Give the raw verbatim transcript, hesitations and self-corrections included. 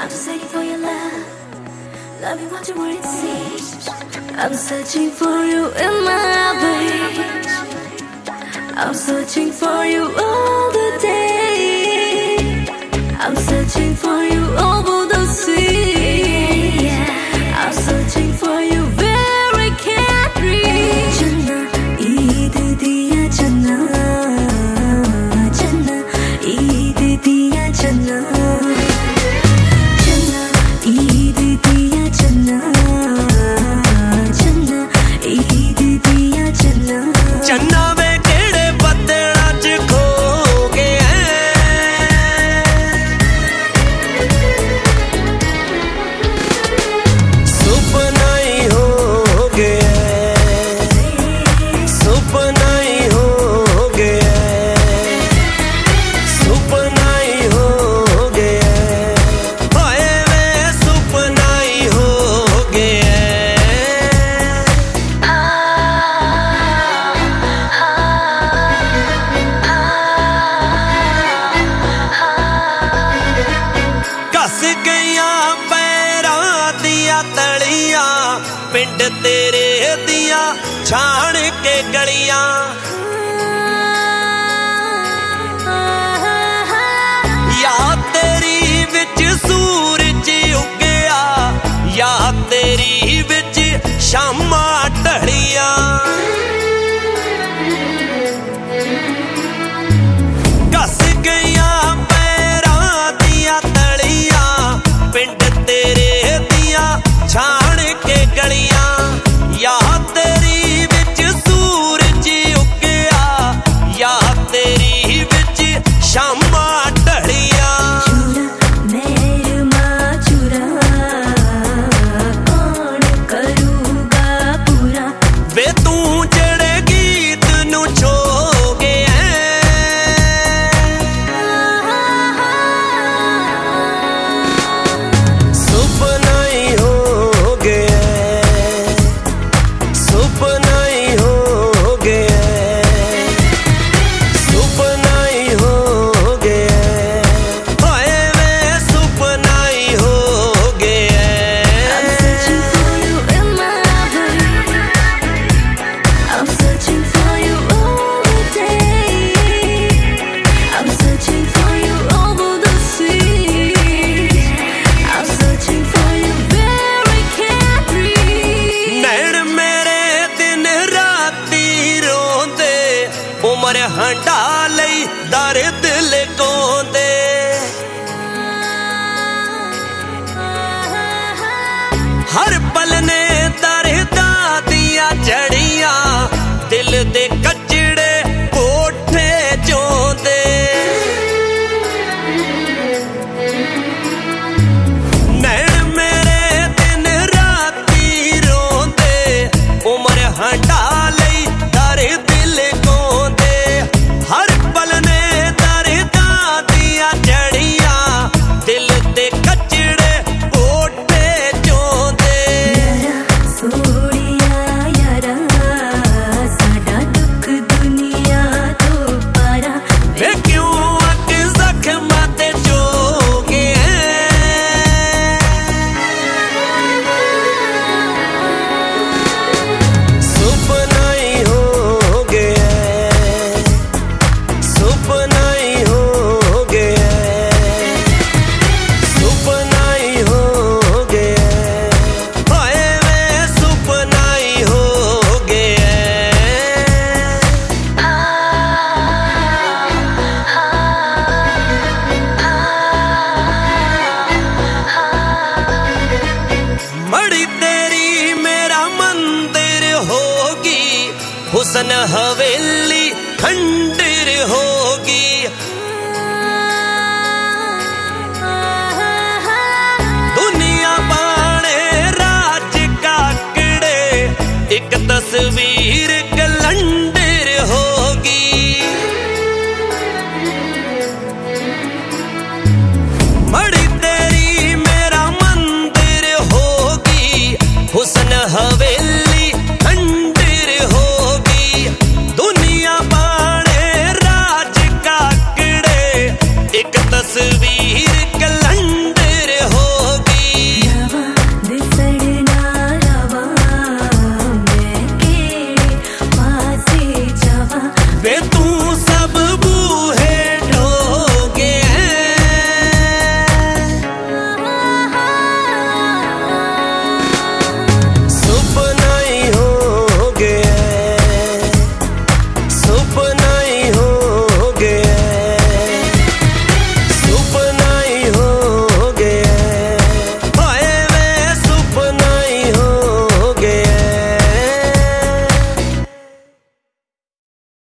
I'm just waiting for your love. Love me what you want it seems. I'm searching for you in my veins. I'm searching for you all the day. I'm searching for you over the sea. I'm searching for you where I can't reach. Janna, Eid diya Janna, Janna, Eid diya Janna, Janna, Eid diya Janna, Janna, Eid diya Janna. Janna वे केड़े बदला च खो गए सुपना ही हो गया सुपना ही हो गया सुपना ही हो गया हाय वे सुपना ही हो गया कस गईया पैरां दिया तलियां पिंड तेरे दिया छाण के गलियां या तेरी विच सूरज उगया या तेरी विच शामां ढलियां कस गईया पैरां दिया तलियां पिंड तेरे दिया छाण के गलियां या तेरी विच सूरज उगया या तेरी विच शामां ढलियां चूरा मेरमा चूरा कौन करूगा पूरा वे तू जड़े गीत नू छो गया सुपना ही हो गया सुपना ही हो गया सुपना ही हो गया हाय वे सुपना ही हो गया I'm searching for you in my veins. I'm searching for you all the day. I'm searching for you over the sea. I'm searching for you where I can't reach. नैन मेरे दिन राती रोंदे उमर हंडा लई दर्द लकोंदे हर पल ने दर्दा दिया जड़ियां दिल दे कचड़े कोठे चोंदे नैन मेरे दिन राती रोंदे उमर हंडा लई दर्द लकोंदे हर पल ने दर्दा दिया जड़ियां दिल दे कचड़े कोठे चोंदे यारा सोड़िया यारा साडा दुख दुनिया तो पारा वे क्यों अक जख्मां ते चो गया सुपना ही हो गया सुपना ही हो गया सुपना ही हो गया हाय वे सुपना ही हो गया मड़ी तेरी मेरा मंदिर होगी हुसन हवेली खंडर होगी दुनिया बाणे राज काकड़े एक तस्वीर कलंडर होगी मड़ी तेरी मेरा मंदिर होगी हुसन हवेली खंडर होगी दुनिया बाणे राज काकड़े एक तस्वीर कल